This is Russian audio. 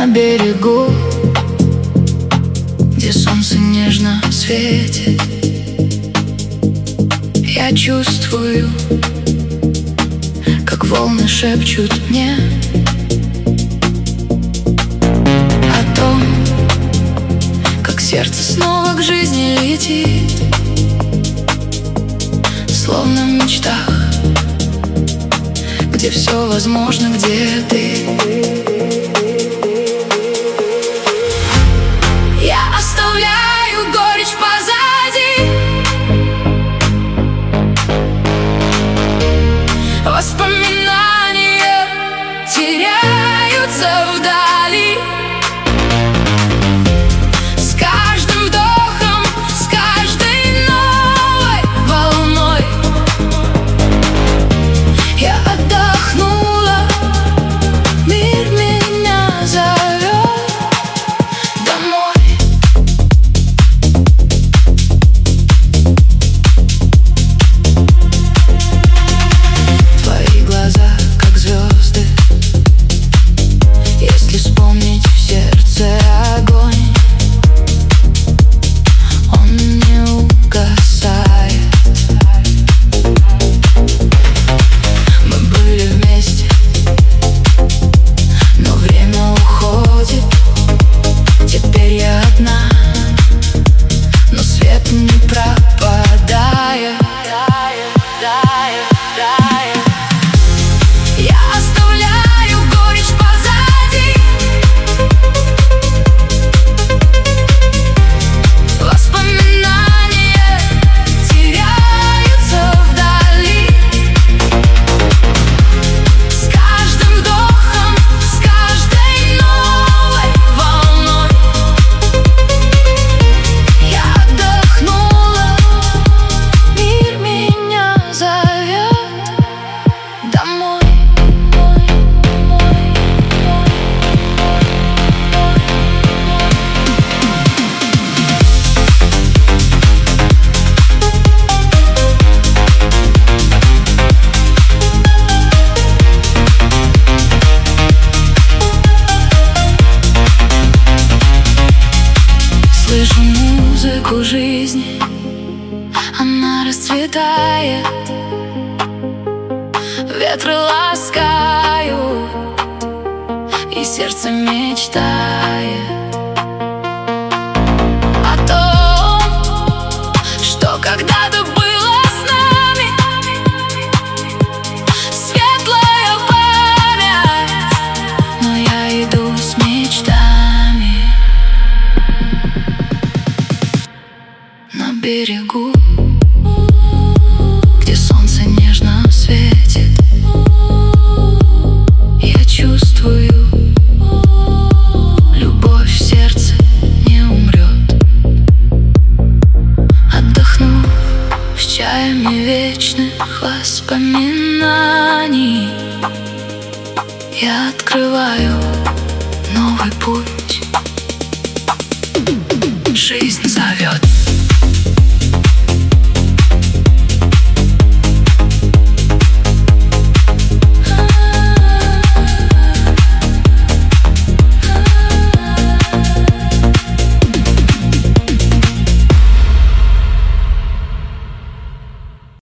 На берегу, где солнце нежно светит, я чувствую, как волны шепчут мне о том, как сердце снова к жизни летит, словно в мечтах, где все возможно, где ты. Я оставляю горечь позади, воспоминания теряются вдали. С каждым вдохом, с каждой новой волной я отдохнула, мир меня зовет домой. Твои глаза, как звезды, если вспомнить в сердце огонь, он не угасает. Мы были вместе, но время уходит. Теперь я одна, но свет не пропадает. Я оставляю горечь позади, воспоминания теряются вдали. С каждым вдохом, с каждой новой волной я отдохнула, мир меня зовет домой. Слышу музыку жизни, она расцветает, ветры ласкают, и сердце мечтает о том, что когда-то было с нами. Светлая память, но я иду с мечтами. На берегу, где солнце нежно светит, я чувствую, любовь в сердце не умрет. Отдохнув с чаями вечных воспоминаний, я открываю новый путь. Жизнь зовет.